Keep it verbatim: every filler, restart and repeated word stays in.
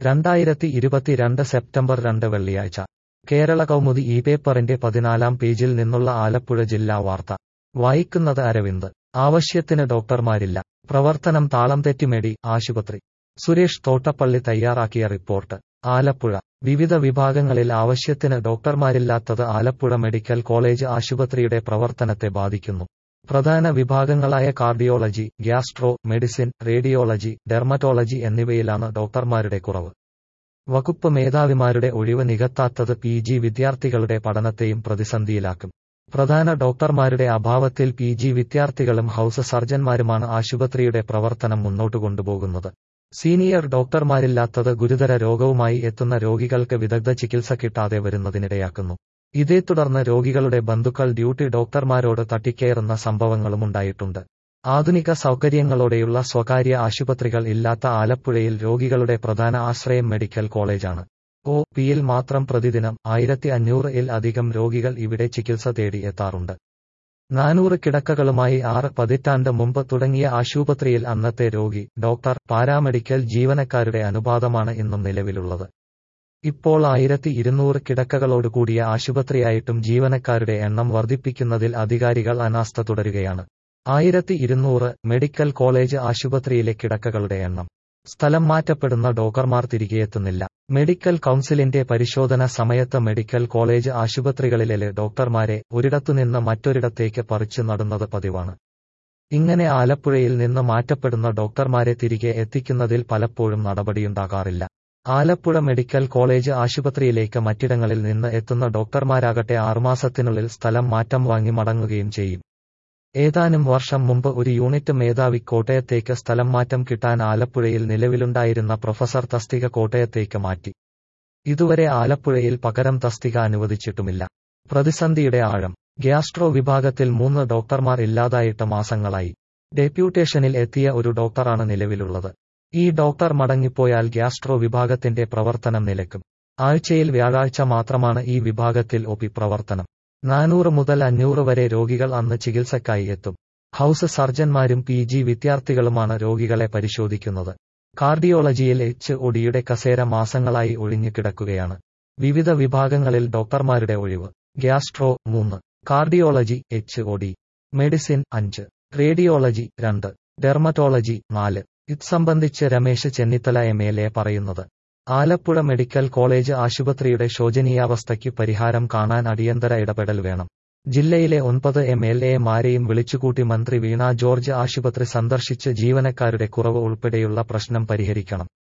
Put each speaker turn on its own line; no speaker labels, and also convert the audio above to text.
രണ്ടായിരത്തി ഇരുപത്തിരണ്ട് സെപ്റ്റംബർ രണ്ട് വെള്ളിയാഴ്ച കേരള കൗമുദി ഈ പേപ്പറിന്റെ പതിനാലാം പേജിൽ നിന്നുള്ള ആലപ്പുഴ ജില്ലാ വാർത്ത വായിക്കുന്നത് അരവിന്ദ്. ആവശ്യത്തിന് ഡോക്ടർമാരില്ല, പ്രവർത്തനം താളം തെറ്റി മെഡി ആശുപത്രി. സുരേഷ് തോട്ടപ്പള്ളി തയ്യാറാക്കിയ റിപ്പോർട്ട്. ആലപ്പുഴ. വിവിധ വിഭാഗങ്ങളിൽ ആവശ്യത്തിന് ഡോക്ടർമാരില്ലാത്തത് ആലപ്പുഴ മെഡിക്കൽ കോളേജ് ആശുപത്രിയുടെ പ്രവർത്തനത്തെ ബാധിക്കുന്നു. പ്രധാന വിഭാഗങ്ങളായ cardiology, gastro, medicine, radiology, dermatology എന്നിവയിലാണ് ഡോക്ടർമാരുടെ കുറവ്. വകുപ്പ് മേധാവിമാരുടെ ഒഴിവ് നികത്താത്തത് പി ജി വിദ്യാർത്ഥികളുടെ പഠനത്തെയും പ്രതിസന്ധിയിലാക്കും. പ്രധാന ഡോക്ടർമാരുടെ അഭാവത്തിൽ പി ജി വിദ്യാർത്ഥികളും ഹൌസ് സർജൻമാരുമാണ് ആശുപത്രിയുടെ പ്രവർത്തനം മുന്നോട്ടു കൊണ്ടുപോകുന്നത്. സീനിയർ ഡോക്ടർമാരില്ലാത്തത് ഗുരുതര രോഗവുമായി എത്തുന്ന രോഗികൾക്ക് വിദഗ്ധ ചികിത്സ കിട്ടാതെ വരുന്നതിനിടയാക്കുന്നു. ഇതേ തുടർന്ന് രോഗികളുടെ ബന്ധുക്കൾ ഡ്യൂട്ടി ഡോക്ടർമാരോട് തട്ടിക്കയറുന്ന സംഭവങ്ങളുമുണ്ടായിട്ടുണ്ട്. ആധുനിക സൗകര്യങ്ങളോടെയുള്ള സ്വകാര്യ ആശുപത്രികൾ ഇല്ലാത്ത ആലപ്പുഴയിൽ രോഗികളുടെ പ്രധാന ആശ്രയം മെഡിക്കൽ കോളേജാണ്. ഒ പിയിൽ മാത്രം പ്രതിദിനം ആയിരത്തി അഞ്ഞൂറ് ഇൽ അധികം രോഗികൾ ഇവിടെ ചികിത്സ തേടി എത്താറുണ്ട്. നാനൂറ് കിടക്കകളുമായി ആറ് പതിറ്റാണ്ട് മുമ്പ് തുടങ്ങിയ ആശുപത്രിയിൽ അന്നത്തെ രോഗി, ഡോക്ടർ, പാരാമെഡിക്കൽ ജീവനക്കാരുടെ അനുപാതമാണ് ഇന്നും നിലവിലുള്ളത്. ഇപ്പോൾ ആയിരത്തി ഇരുന്നൂറ് കിടക്കകളോടുകൂടിയ ആശുപത്രിയായിട്ടും ജീവനക്കാരുടെ എണ്ണം വർദ്ധിപ്പിക്കുന്നതിൽ അധികാരികൾ അനാസ്ഥ തുടരുകയാണ്. ആയിരത്തി ഇരുന്നൂറ് മെഡിക്കൽ കോളേജ് ആശുപത്രിയിലെ കിടക്കകളുടെ എണ്ണം. സ്ഥലം മാറ്റപ്പെടുന്ന ഡോക്ടർമാർ തിരികെയെത്തുന്നില്ല. മെഡിക്കൽ കൗൺസിലിന്റെ പരിശോധന സമയത്ത് മെഡിക്കൽ കോളേജ് ആശുപത്രികളിലെ ഡോക്ടർമാരെ ഒരിടത്തുനിന്ന് മറ്റൊരിടത്തേക്ക് പറിച്ചു നടുന്നത് പതിവാണ്. ഇങ്ങനെ ആലപ്പുഴയിൽ നിന്ന് മാറ്റപ്പെടുന്ന ഡോക്ടർമാരെ തിരികെ എത്തിക്കുന്നതിൽ പലപ്പോഴും നടപടിയുണ്ടാകാറില്ല. ആലപ്പുഴ മെഡിക്കൽ കോളേജ് ആശുപത്രിയിലേക്ക് മറ്റിടങ്ങളിൽ നിന്ന് എത്തുന്ന ഡോക്ടർമാരാകട്ടെ ആറുമാസത്തിനുള്ളിൽ സ്ഥലം മാറ്റം വാങ്ങി മടങ്ങുകയും ചെയ്യും. ഏതാനും വർഷം മുമ്പ് ഒരു യൂണിറ്റ് മേധാവി കോട്ടയത്തേക്ക് സ്ഥലം മാറ്റം കിട്ടാൻ ആലപ്പുഴയിൽ നിലവിലുണ്ടായിരുന്ന പ്രൊഫസർ തസ്തിക കോട്ടയത്തേക്ക് മാറ്റി. ഇതുവരെ ആലപ്പുഴയിൽ പകരം തസ്തിക അനുവദിച്ചിട്ടുമില്ല. പ്രതിസന്ധിയുടെ ആഴം. ഗ്യാസ്ട്രോ വിഭാഗത്തിൽ മൂന്ന് ഡോക്ടർമാർ ഇല്ലാതായിട്ട് മാസങ്ങളായി. ഡെപ്യൂട്ടേഷനിൽ എത്തിയ ഒരു ഡോക്ടറാണ് നിലവിലുള്ളത്. ഈ ഡോക്ടർ മടങ്ങിപ്പോയാൽ ഗ്യാസ്ട്രോ വിഭാഗത്തിന്റെ പ്രവർത്തനം നിലയ്ക്കും. ആഴ്ചയിൽ വ്യാഴാഴ്ച മാത്രമാണ് ഈ വിഭാഗത്തിൽ ഒ പി പ്രവർത്തനം. നാനൂറ് മുതൽ അഞ്ഞൂറ് വരെ രോഗികൾ അന്ന് ചികിത്സക്കായി എത്തും. ഹൌസ് സർജൻമാരും പി ജി വിദ്യാർത്ഥികളുമാണ് രോഗികളെ പരിശോധിക്കുന്നത്. കാർഡിയോളജിയിൽ എച്ച് ഒഡിയുടെ കസേര മാസങ്ങളായി ഒഴിഞ്ഞു കിടക്കുകയാണ്. വിവിധ വിഭാഗങ്ങളിൽ ഡോക്ടർമാരുടെ ഒഴിവ്. ഗ്യാസ്ട്രോ മൂന്ന്, cardiology H O D, medicine അഞ്ച്, റേഡിയോളജി രണ്ട്, ഡെർമറ്റോളജി നാല്. ഇത് സംബന്ധിച്ച് Ramesh Chennithala M L A പറയുന്നത്. ആലപ്പുഴ മെഡിക്കൽ കോളേജ് ആശുപത്രിയുടെ ശോചനീയാവസ്ഥയ്ക്ക് പരിഹാരം കാണാൻ അടിയന്തര ഇടപെടൽ വേണം. ജില്ലയിലെ ഒൻപത് എം എൽ എമാരെയും വിളിച്ചുകൂട്ടി മന്ത്രി വീണ ജോർജ് ആശുപത്രി സന്ദർശിച്ച് ജീവനക്കാരുടെ കുറവ് ഉൾപ്പെടെയുള്ള പ്രശ്നം പരിഹരിക്കണം.